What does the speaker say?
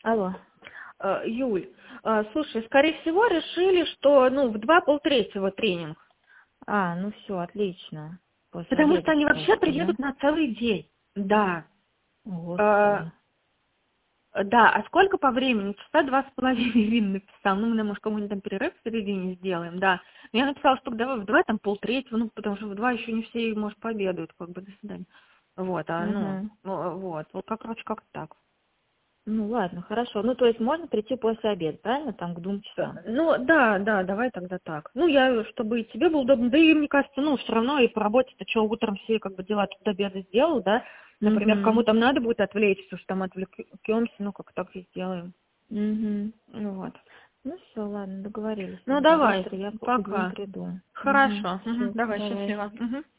Алло. Юль, слушай, скорее всего, решили, что, в 2 полтретьего тренинг. Ну все, отлично. После Потому обеда, что они вообще считайте, да? приедут на целый день. Да. Господи. Да, а сколько по времени? Часа 2,5 Вин написал. Мы, может, кому-нибудь там перерыв в середине сделаем, да. Но я написала, что давай в 2, там полтретьего, потому что в 2 еще не все, может, пообедают, до свидания. Вот, Угу. короче, как так. Ладно, хорошо. То есть можно прийти после обеда, правильно? Там к 2 часам. Да, давай тогда так. Чтобы и тебе было удобно, да и мне кажется, все равно и по работе-то что, утром все дела тут до обеда сделал, да? Например, кому там надо будет отвлечься, что там отвлекемся, как так и сделаем. Вот. Все, ладно, договорились. Давай, Завтра я к 2 пока. приду. Хорошо, Всё, давай, давай. счастливо.